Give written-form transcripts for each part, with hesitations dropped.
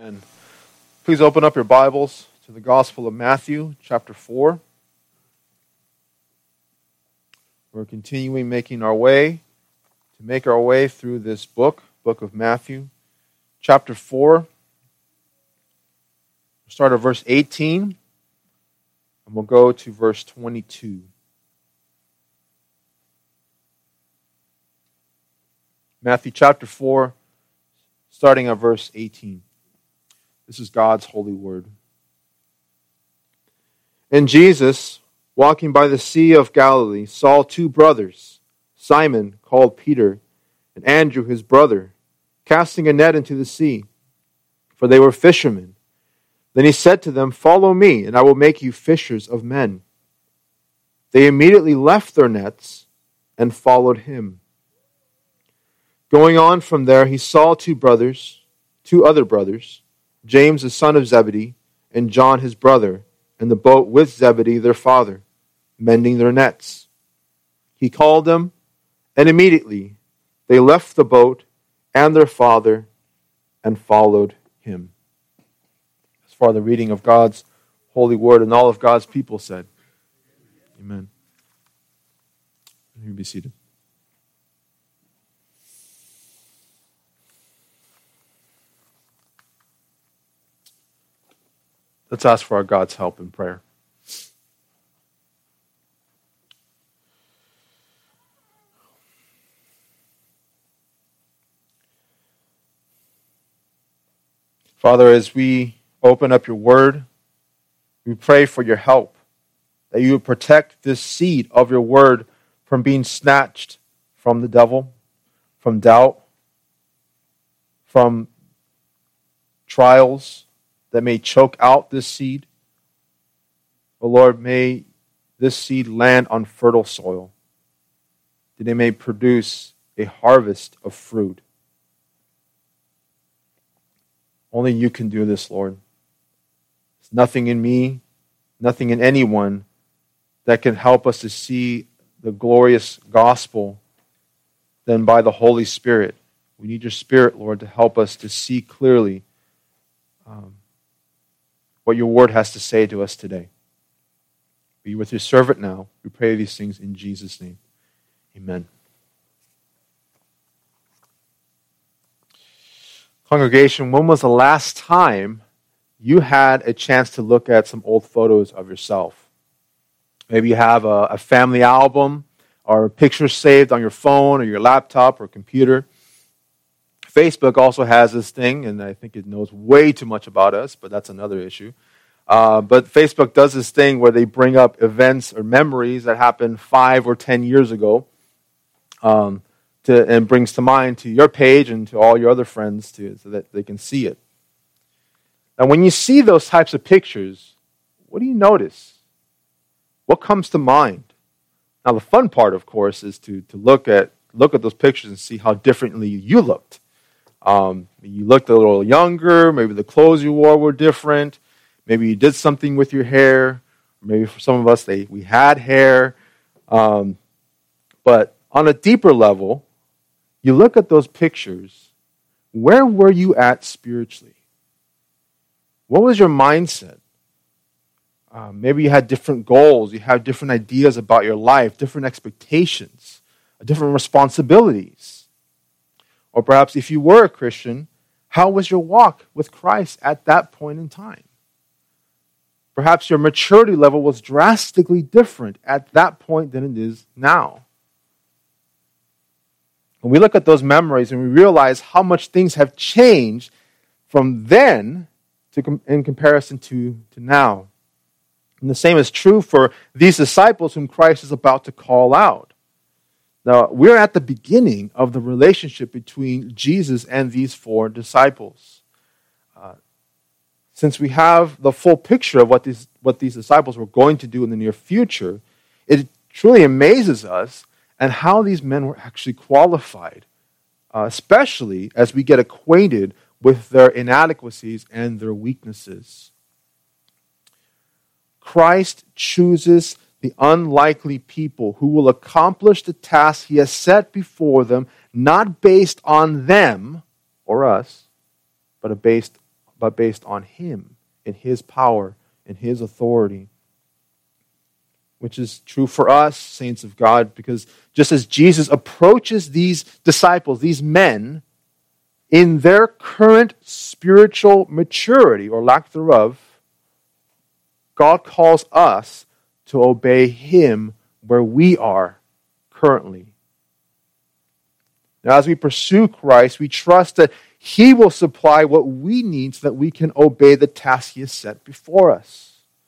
And please open up your Bibles to the Gospel of Matthew, chapter 4. We're continuing make our way through this book of Matthew. Chapter 4, we'll start at verse 18, and we'll go to verse 22. Matthew chapter 4, starting at verse 18. This is God's holy word. And Jesus, walking by the Sea of Galilee, saw two brothers, Simon, called Peter, and Andrew his brother, casting a net into the sea, for they were fishermen. Then he said to them, "Follow me, and I will make you fishers of men." They immediately left their nets and followed him. Going on from there, he saw two other brothers, James the son of Zebedee, and John his brother, in the boat with Zebedee their father, mending their nets. He called them, and immediately they left the boat and their father and followed him. As far the reading of God's holy word, and all of God's people said, Amen. You be seated. Let's ask for our God's help in prayer. Father, as we open up your word, we pray for your help, that you would protect this seed of your word from being snatched from the devil, from doubt, from trials that may choke out this seed. Oh Lord, may this seed land on fertile soil, that it may produce a harvest of fruit. Only you can do this, Lord. There's nothing in me, nothing in anyone that can help us to see the glorious gospel than by the Holy Spirit. We need your Spirit, Lord, to help us to see clearly what your word has to say to us today. Be with your servant now. We pray these things in Jesus' name. Amen. Congregation, when was the last time you had a chance to look at some old photos of yourself? Maybe you have a family album or a picture saved on your phone or your laptop or computer. Facebook also has this thing, and I think it knows way too much about us, but that's another issue. But Facebook does this thing where they bring up events or memories that happened 5 or 10 years ago, and brings to mind to your page and to all your other friends too, so that they can see it. And when you see those types of pictures, what do you notice? What comes to mind? Now, the fun part, of course, is to look at those pictures and see how differently you looked. You looked a little younger, maybe the clothes you wore were different, maybe you did something with your hair, maybe for some of us we had hair. But on a deeper level, you look at those pictures, where were you at spiritually? What was your mindset? Maybe you had different goals, you had different ideas about your life, different expectations, different responsibilities. Or perhaps if you were a Christian, how was your walk with Christ at that point in time? Perhaps your maturity level was drastically different at that point than it is now. When we look at those memories and we realize how much things have changed from then in comparison to now. And the same is true for these disciples whom Christ is about to call out. Now, we're at the beginning of the relationship between Jesus and these 4 disciples. Since we have the full picture of what these disciples were going to do in the near future, it truly amazes us at how these men were actually qualified, especially as we get acquainted with their inadequacies and their weaknesses. Christ chooses the unlikely people who will accomplish the task he has set before them, not based on them or us, but based but based on him and his power and his authority. Which is true for us, saints of God, because just as Jesus approaches these disciples, these men, in their current spiritual maturity or lack thereof, God calls us to obey him where we are currently. Now, as we pursue Christ, we trust that he will supply what we need so that we can obey the task he has set before us.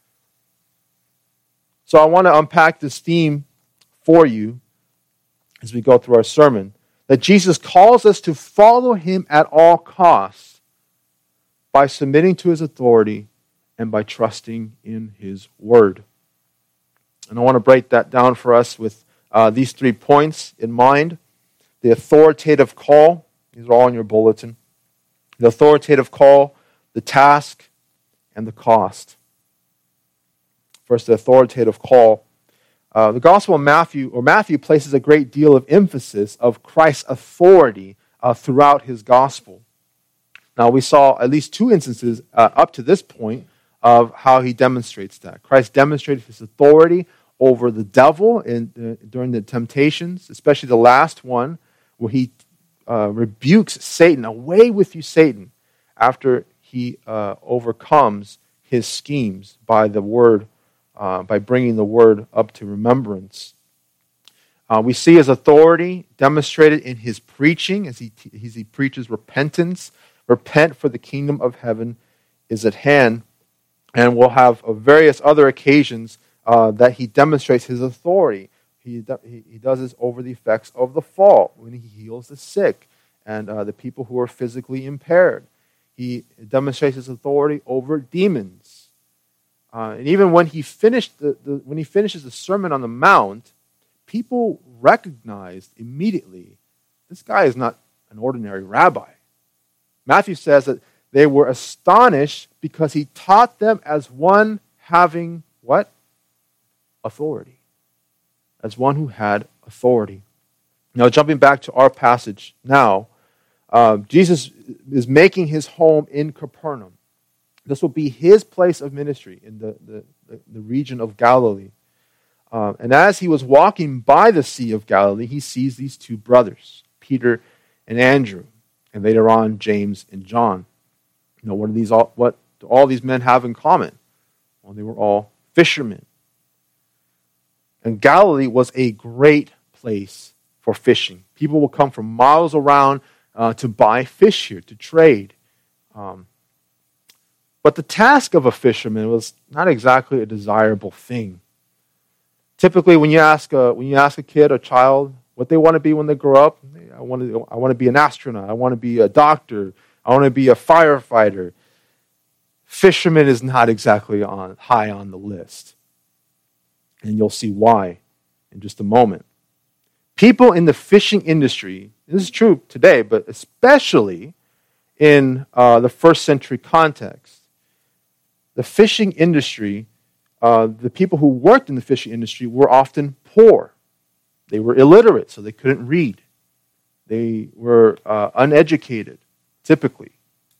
So I want to unpack this theme for you as we go through our sermon, that Jesus calls us to follow him at all costs by submitting to his authority and by trusting in his word. And I want to break that down for us with these 3 points in mind. The authoritative call, these are all in your bulletin. The authoritative call, the task, and the cost. First, the authoritative call. The Gospel of Matthew places a great deal of emphasis of Christ's authority throughout his gospel. Now, we saw at least 2 instances up to this point of how he demonstrates that. Christ demonstrated his authority over the devil during the temptations, especially the last one, where he rebukes Satan, "Away with you, Satan," after he overcomes his schemes by the word, by bringing the word up to remembrance. We see his authority demonstrated in his preaching as he preaches repentance. Repent, for the kingdom of heaven is at hand. And we'll have various other occasions that he demonstrates his authority. He does this over the effects of the fall, when he heals the sick and the people who are physically impaired. He demonstrates his authority over demons. And even when he finishes the Sermon on the Mount, people recognized immediately, this guy is not an ordinary rabbi. Matthew says that they were astonished because he taught them as one having what? Authority. As one who had authority. Now, jumping back to our passage now, Jesus is making his home in Capernaum. This will be his place of ministry in the region of Galilee. And as he was walking by the Sea of Galilee, he sees these 2 brothers, Peter and Andrew, and later on James and John. You know, what do all these men have in common? Well, they were all fishermen. And Galilee was a great place for fishing. People will come from miles around to buy fish here, to trade. But the task of a fisherman was not exactly a desirable thing. Typically, when you ask a kid, a child, what they want to be when they grow up, I want to be an astronaut. I want to be a doctor. I want to be a firefighter. Fisherman is not exactly high on the list. And you'll see why in just a moment. People in the fishing industry, this is true today, but especially in the first century context, the fishing industry, the people who worked in the fishing industry were often poor. They were illiterate, so they couldn't read. They were uneducated, typically.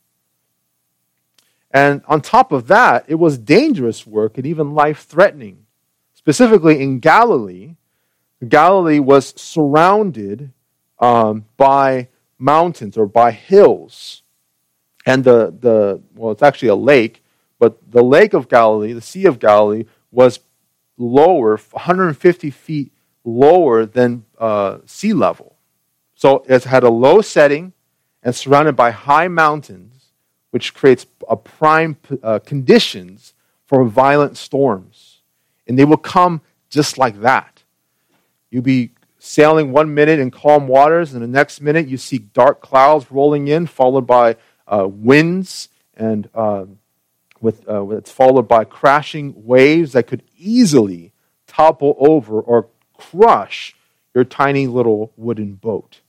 And on top of that, it was dangerous work and even life-threatening. Specifically in Galilee, Galilee was surrounded by mountains or by hills. And it's actually a lake, but the Lake of Galilee, the Sea of Galilee, was lower, 150 feet lower than sea level. So it had a low setting and surrounded by high mountains, which creates prime conditions for violent storms. And they will come just like that. You'll be sailing 1 minute in calm waters, and the next minute you see dark clouds rolling in, followed by winds, and it's followed by crashing waves that could easily topple over or crush your tiny little wooden boat.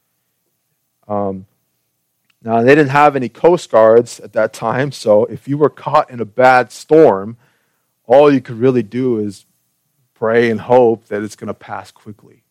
Now, they didn't have any coast guards at that time, so if you were caught in a bad storm, all you could really do is pray and hope that it's going to pass quickly.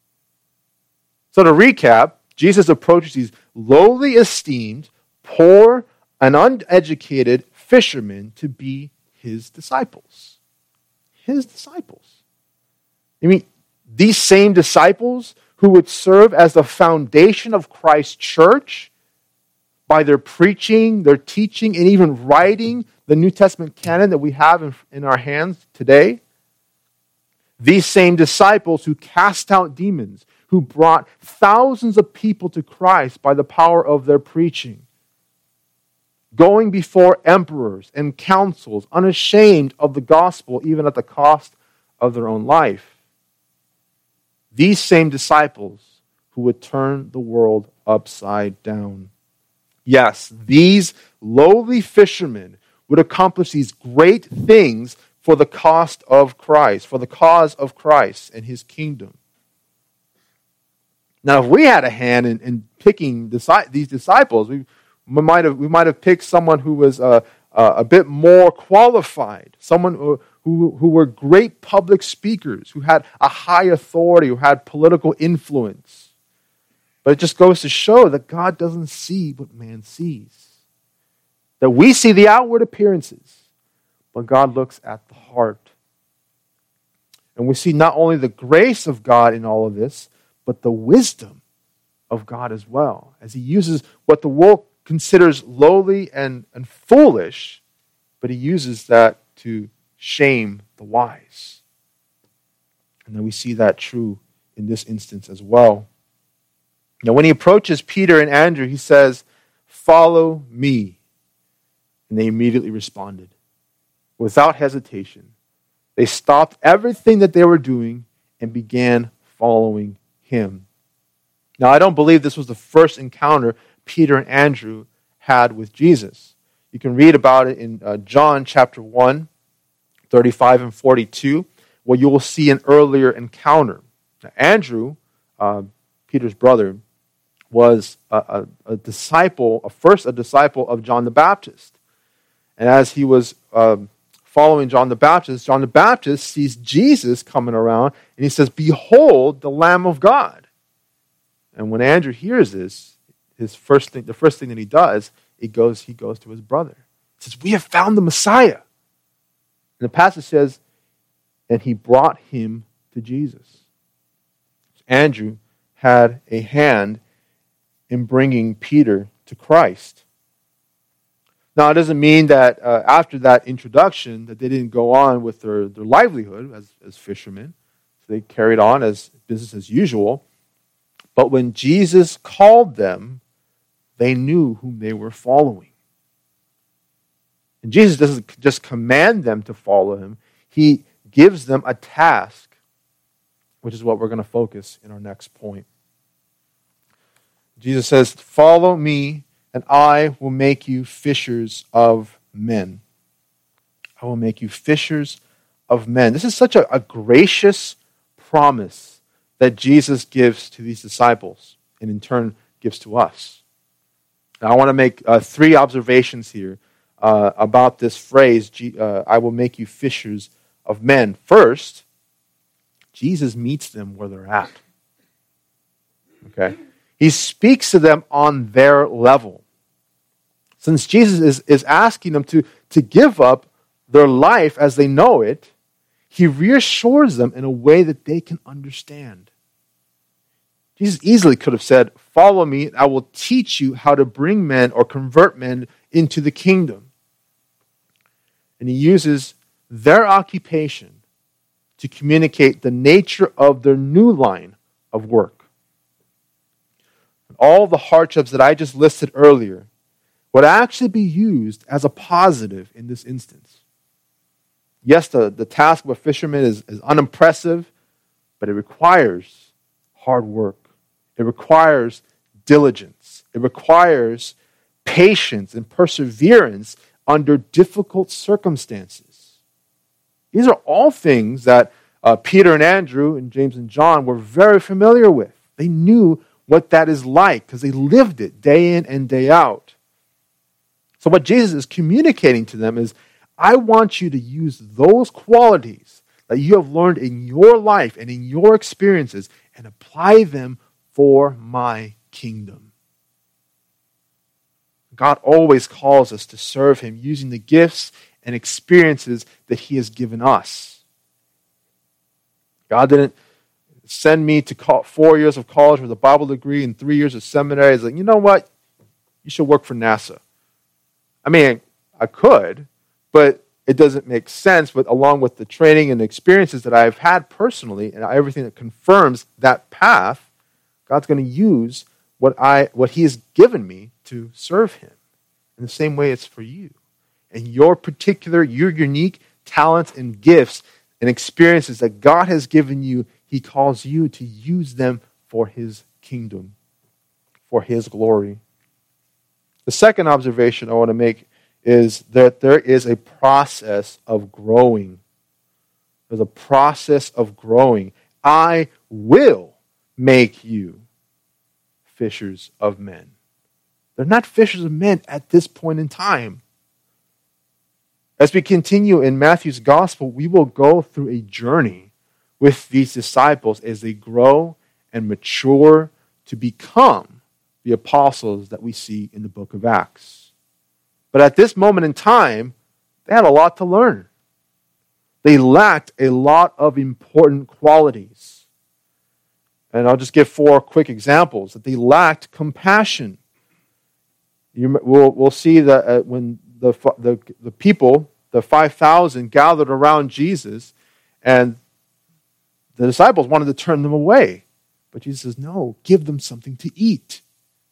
So to recap, Jesus approaches these lowly esteemed, poor, an uneducated fisherman to be his disciples. His disciples. I mean, these same disciples who would serve as the foundation of Christ's church by their preaching, their teaching, and even writing the New Testament canon that we have in our hands today. These same disciples who cast out demons, who brought thousands of people to Christ by the power of their preaching, going before emperors and councils, unashamed of the gospel, even at the cost of their own life. These same disciples who would turn the world upside down. Yes, these lowly fishermen would accomplish these great things for the cost of Christ, for the cause of Christ and his kingdom. Now, if we had a hand in picking these disciples, we might have picked someone who was a bit more qualified, someone who were great public speakers, who had a high authority, who had political influence. But it just goes to show that God doesn't see what man sees. That we see the outward appearances, but God looks at the heart. And we see not only the grace of God in all of this, but the wisdom of God as well, as he uses what the world considers lowly and foolish, but he uses that to shame the wise. And then we see that true in this instance as well. Now, when he approaches Peter and Andrew, he says, "Follow me." And they immediately responded. Without hesitation, they stopped everything that they were doing and began following him. Now, I don't believe this was the first encounter Peter and Andrew had with Jesus. You can read about it in John chapter 1, 35 and 42, where you will see an earlier encounter. Now, Andrew, Peter's brother, was a disciple of John the Baptist. And as he was following John the Baptist sees Jesus coming around, and he says, "Behold, the Lamb of God." And when Andrew hears this, the first thing that he does, he goes to his brother. He says, "We have found the Messiah." And the passage says, and he brought him to Jesus. Andrew had a hand in bringing Peter to Christ. Now, it doesn't mean that after that introduction that they didn't go on with their livelihood as fishermen. So they carried on as business as usual. But when Jesus called them, they knew whom they were following. And Jesus doesn't just command them to follow him. He gives them a task, which is what we're going to focus in our next point. Jesus says, "Follow me, and I will make you fishers of men." I will make you fishers of men. This is such a gracious promise that Jesus gives to these disciples, and in turn gives to us. Now, I want to make three observations here about this phrase, "I will make you fishers of men." First, Jesus meets them where they're at. Okay? He speaks to them on their level. Since Jesus is asking them to give up their life as they know it, he reassures them in a way that they can understand. Jesus easily could have said, "Follow me, and I will teach you how to bring men or convert men into the kingdom." And he uses their occupation to communicate the nature of their new line of work. All the hardships that I just listed earlier would actually be used as a positive in this instance. Yes, the task of a fisherman is unimpressive, but it requires hard work. It requires diligence. It requires patience and perseverance under difficult circumstances. These are all things that Peter and Andrew and James and John were very familiar with. They knew what that is like because they lived it day in and day out. So what Jesus is communicating to them is, I want you to use those qualities that you have learned in your life and in your experiences and apply them for my kingdom. God always calls us to serve him using the gifts and experiences that he has given us. God didn't send me to 4 years of college with a Bible degree and 3 years of seminary. He's like, you know what? You should work for NASA. I mean, I could, but it doesn't make sense. But along with the training and the experiences that I've had personally and everything that confirms that path, God's going to use what he has given me to serve him. In the same way it's for you. And your unique talents and gifts and experiences that God has given you, he calls you to use them for his kingdom, for his glory. The second observation I want to make is that there is a process of growing. There's a process of growing. I will make you fishers of men. They're not fishers of men at this point in time. As we continue in Matthew's gospel, we will go through a journey with these disciples as they grow and mature to become the apostles that we see in the book of Acts. But at this moment in time, they had a lot to learn. They lacked a lot of important qualities. And I'll just give 4 quick examples. That they lacked compassion. We'll see that when the people, the 5,000, gathered around Jesus, and the disciples wanted to turn them away. But Jesus says, no, give them something to eat.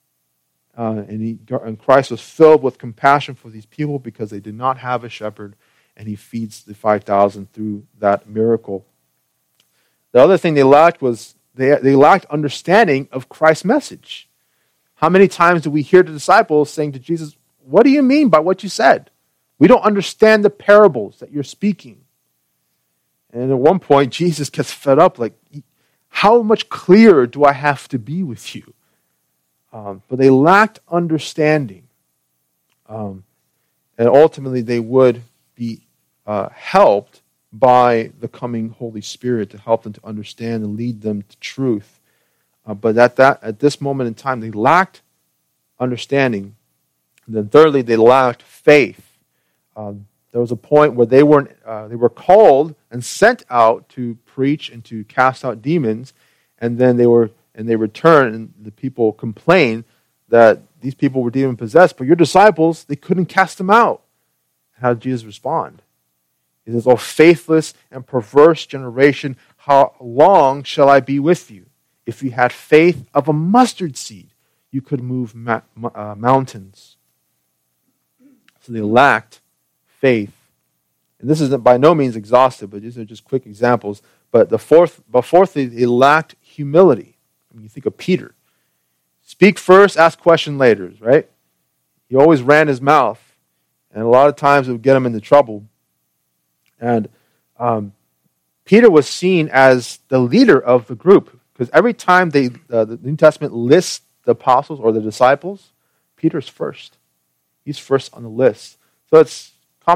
And Christ was filled with compassion for these people because they did not have a shepherd, and he feeds the 5,000 through that miracle. The other thing they lacked was they lacked understanding of Christ's message. How many times do we hear the disciples saying to Jesus, what do you mean by what you said? We don't understand the parables that you're speaking. And at one point, Jesus gets fed up, like, how much clearer do I have to be with you? But they lacked understanding. And ultimately, they would be helped by the coming Holy Spirit to help them to understand and lead them to truth. But at this moment in time, they lacked understanding. And then thirdly, they lacked faith. There was a point where they were called and sent out to preach and to cast out demons, and then they returned, and the people complained that these people were demon possessed, but your disciples, they couldn't cast them out. How did Jesus respond? He says, "O faithless and perverse generation, how long shall I be with you? If you had faith of a mustard seed, you could move mountains." So they lacked faith. And this isn't by no means exhaustive, but these are just quick examples. But fourthly, they lacked humility. I mean, you think of Peter. Speak first, ask question later, right? He always ran his mouth. And a lot of times it would get him into trouble. And Peter was seen as the leader of the group. Because every time the New Testament lists the apostles or the disciples, Peter's first. He's first on the list. So it's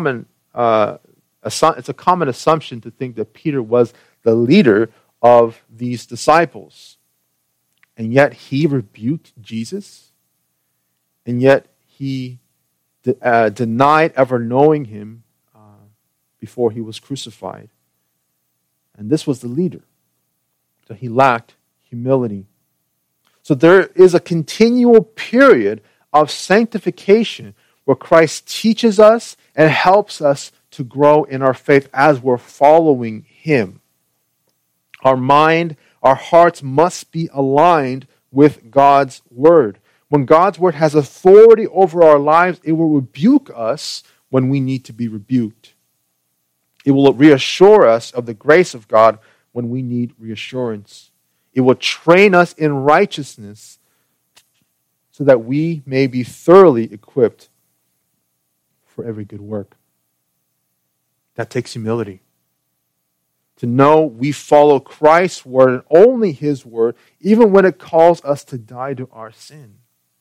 a common assumption to think that Peter was the leader of these disciples. And yet he rebuked Jesus. And yet he denied ever knowing him before he was crucified. And this was the leader. So he lacked humility. So there is a continual period of sanctification where Christ teaches us and helps us to grow in our faith as we're following him. Our mind, our hearts must be aligned with God's word. When God's word has authority over our lives, it will rebuke us when we need to be rebuked. It will reassure us of the grace of God when we need reassurance. It will train us in righteousness so that we may be thoroughly equipped for every good work. That takes humility. To know we follow Christ's word and only his word, even when it calls us to die to our sin.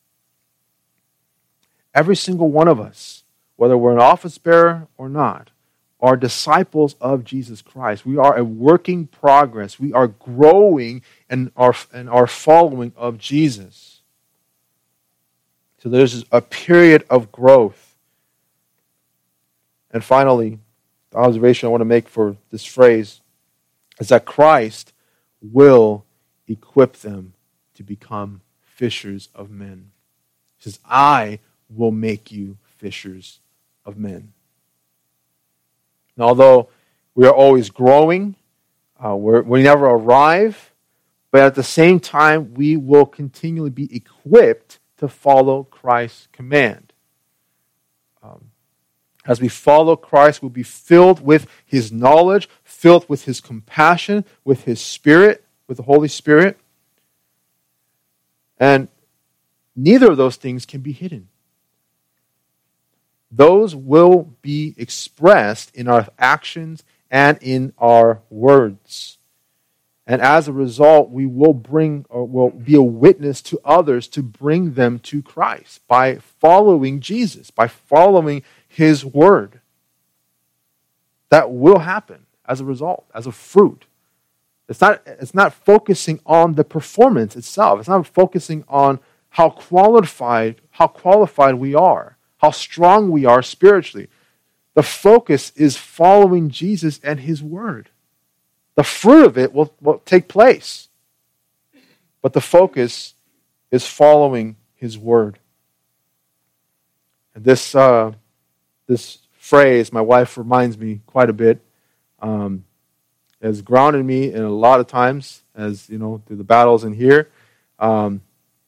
Every single one of us, whether we're an office bearer or not, are disciples of Jesus Christ. We are a work in progress. We are growing in our following of Jesus. So there's a period of growth. And finally, the observation I want to make for this phrase is that Christ will equip them to become fishers of men. He says, I will make you fishers of men. And although we are always growing, we never arrive, but at the same time, we will continually be equipped to follow Christ's command. As we follow Christ, we'll be filled with His knowledge, filled with His compassion, with His Spirit, with the Holy Spirit. And neither of those things can be hidden. Those will be expressed in our actions and in our words. And as a result, we will be a witness to others to bring them to Christ by following Jesus, by following His word. That will happen as a result, as a fruit. It's not focusing on the performance itself. It's not focusing on how qualified we are, how strong we are spiritually. The focus is following Jesus and His word. The fruit of it will take place. But the focus is following His word. And this phrase, my wife reminds me quite a bit, has grounded me in a lot of times, as you know, through the battles in here. The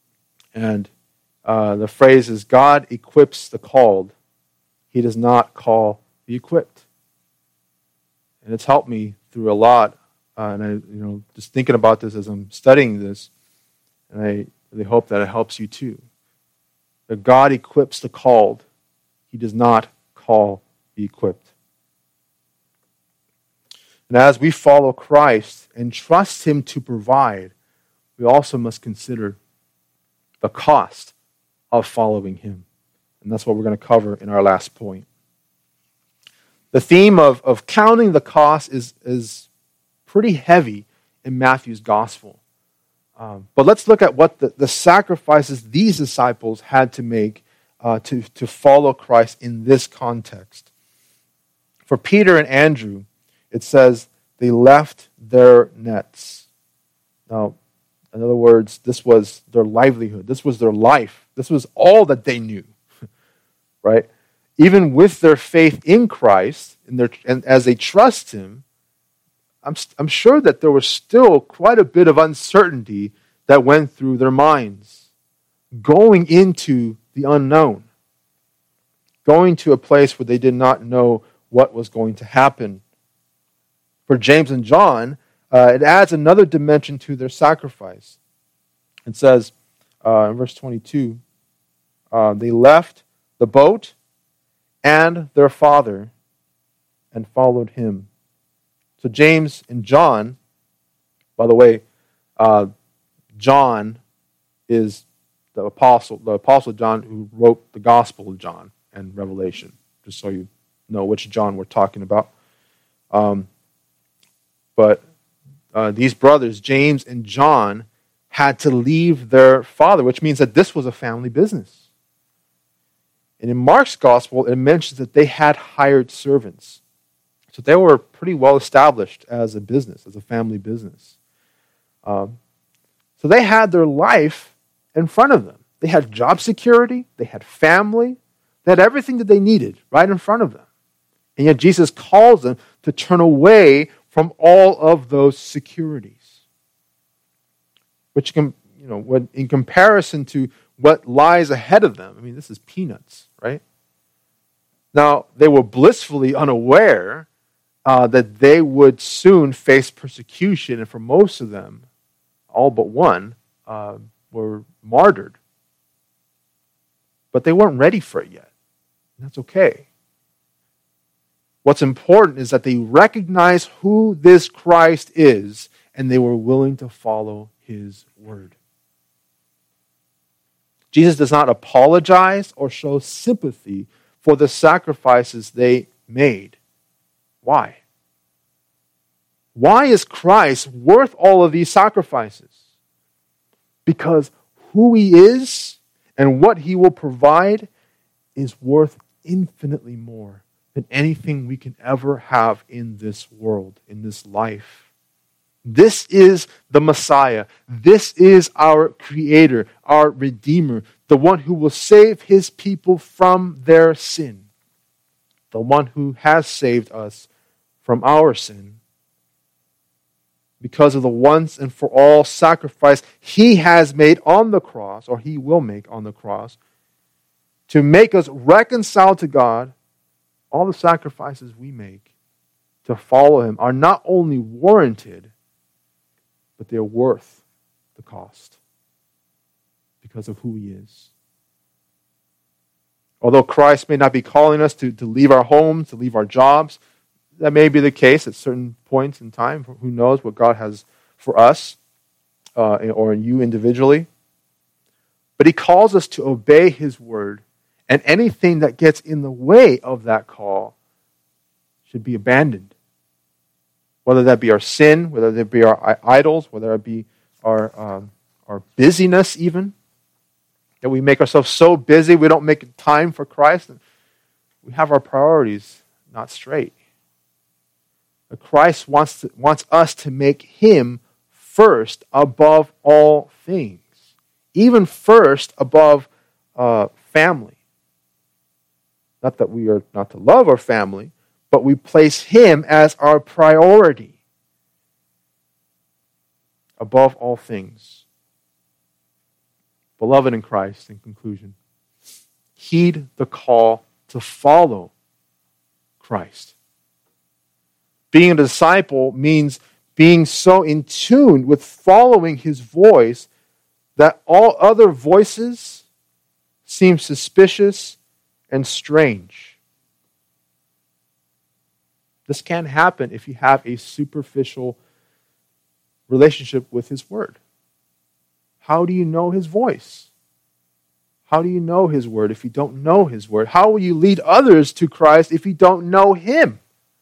phrase is, God equips the called. He does not call the equipped. And it's helped me through a lot. And I, just thinking about this as I'm studying this, and I really hope that it helps you too. That God equips the called. He does not call the equipped. And as we follow Christ and trust Him to provide, we also must consider the cost of following Him. And that's what we're going to cover in our last point. The theme of counting the cost is pretty heavy in Matthew's gospel. But let's look at what the sacrifices these disciples had to make to follow Christ in this context. For Peter and Andrew, it says they left their nets. Now, in other words, this was their livelihood. This was their life. This was all that they knew, right? Even with their faith in Christ, and as they trust Him, I'm sure that there was still quite a bit of uncertainty that went through their minds, going into the unknown, going to a place where they did not know what was going to happen. For James and John, it adds another dimension to their sacrifice. It says in verse 22, they left the boat and their father and followed Him. So James and John, by the way, John is the apostle John who wrote the Gospel of John and Revelation, just so you know which John we're talking about. But these brothers, James and John, had to leave their father, which means that this was a family business. And in Mark's Gospel, it mentions that they had hired servants. So they were pretty well established as a business, as a family business. So they had their life in front of them. They had job security, they had family, they had everything that they needed right in front of them. And yet Jesus calls them to turn away from all of those securities. Which can, when in comparison to what lies ahead of them, this is peanuts, right? Now, they were blissfully unaware that they would soon face persecution, and for most of them, all but one, were martyred. But they weren't ready for it yet. That's okay. What's important is that they recognize who this Christ is, and they were willing to follow His word. Jesus does not apologize or show sympathy for the sacrifices they made. Why? Why is Christ worth all of these sacrifices? Because who He is And what he will provide is worth infinitely more than anything we can ever have in this world, in this life. This is the Messiah. This is our Creator, our Redeemer, the one who will save his people from their sin, the one who has saved us from our sin. Because of the once and for all sacrifice he has made on the cross, or he will make on the cross, to make us reconciled to God, all the sacrifices we make to follow him are not only warranted, but they're worth the cost because of who he is. Although Christ may not be calling us to leave our homes, to leave our jobs, that may be the case at certain points in time. Who knows what God has for us or you individually. But he calls us to obey his word, and anything that gets in the way of that call should be abandoned. Whether that be our sin, whether that be our idols, whether it be our busyness even. That we make ourselves so busy we don't make time for Christ. We have our priorities not straight. But Christ wants us to make him first above all things. Even first above family. Not that we are not to love our family, but we place him as our priority above all things. Beloved in Christ, in conclusion, heed the call to follow Christ. Being a disciple means being so in tune with following his voice that all other voices seem suspicious and strange. This can happen if you have a superficial relationship with his word. How do you know his voice? How do you know his word if you don't know his word? How will you lead others to Christ if you don't know him?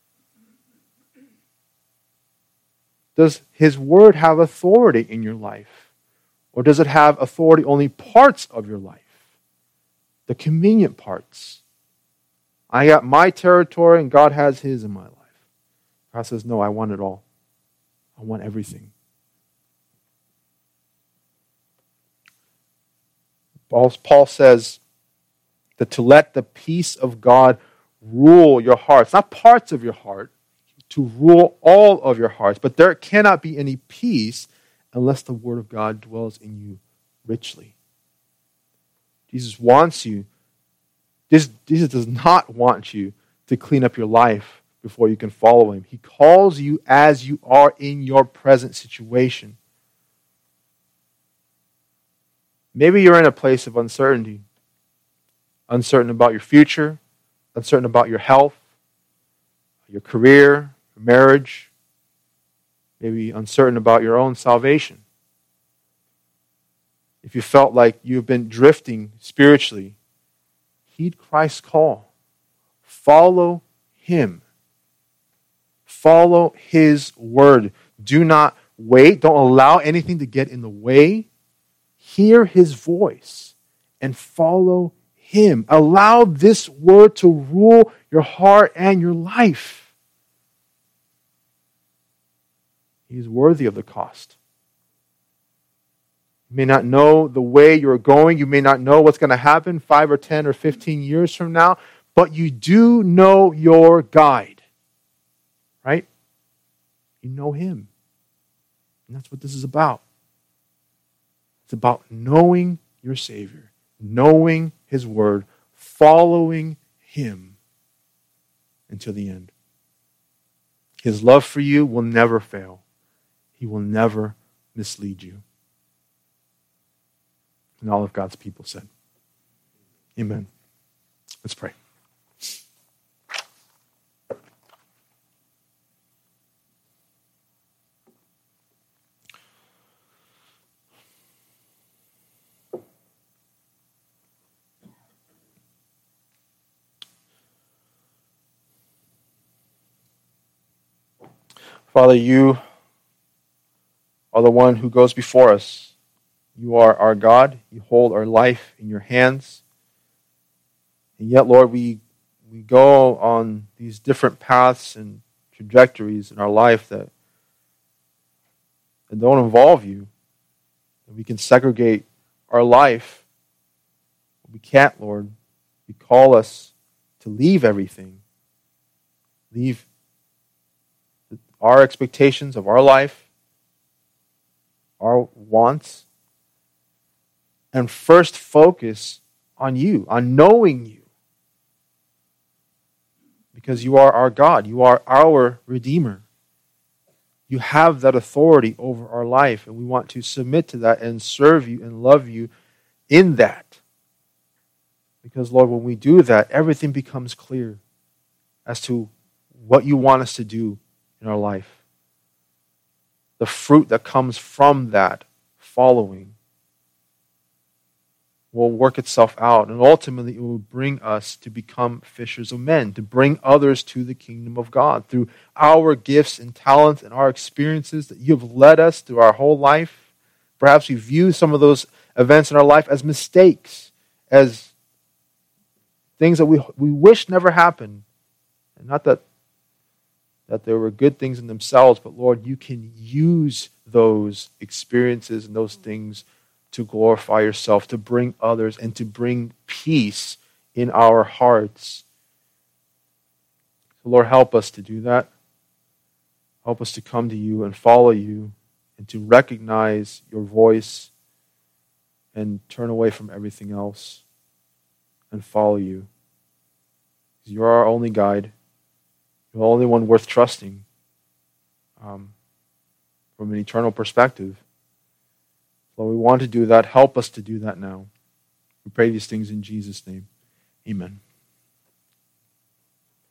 Does his word have authority in your life? Or does it have authority only parts of your life? The convenient parts. I got my territory and God has his in my life. God says, no, I want it all. I want everything. Paul says that to let the peace of God rule your hearts, not parts of your heart, to rule all of your hearts. But there cannot be any peace unless the word of God dwells in you richly. Jesus wants you. Jesus does not want you to clean up your life before you can follow him. He calls you as you are in your present situation. Maybe you're in a place of uncertainty. Uncertain about your future, uncertain about your health, your career, your marriage, maybe uncertain about your own salvation. If you felt like you've been drifting spiritually, heed Christ's call. Follow him. Follow his word. Do not wait. Don't allow anything to get in the way. Hear his voice and follow him. Allow this word to rule your heart and your life. He is worthy of the cost. You may not know the way you're going. You may not know what's going to happen 5 or 10 or 15 years from now, but you do know your guide. Right? You know him. And that's what this is about. It's about knowing your Savior, knowing his word, following him until the end. His love for you will never fail. He will never mislead you. And all of God's people said, amen. Let's pray. Father, you are the one who goes before us. You are our God. You hold our life in your hands. And yet, Lord, we go on these different paths and trajectories in our life that don't involve you. And we can segregate our life. We can't, Lord. You call us to leave everything. Leave our expectations of our life, our wants, and first focus on you, on knowing you. Because you are our God. You are our Redeemer. You have that authority over our life, and we want to submit to that and serve you and love you in that. Because, Lord, when we do that, everything becomes clear as to what you want us to do in our life. The fruit that comes from that following will work itself out, and ultimately it will bring us to become fishers of men, to bring others to the kingdom of God through our gifts and talents and our experiences that you have led us through our whole life. Perhaps we view some of those events in our life as mistakes, as things that we wish never happened. And not that there were good things in themselves, but Lord, you can use those experiences and those things to glorify yourself, to bring others, and to bring peace in our hearts. So Lord, help us to do that. Help us to come to you and follow you and to recognize your voice and turn away from everything else and follow you. Because you're our only guide. You're the only one worth trusting from an eternal perspective. Lord, we want to do that. Help us to do that now. We pray these things in Jesus' name. Amen.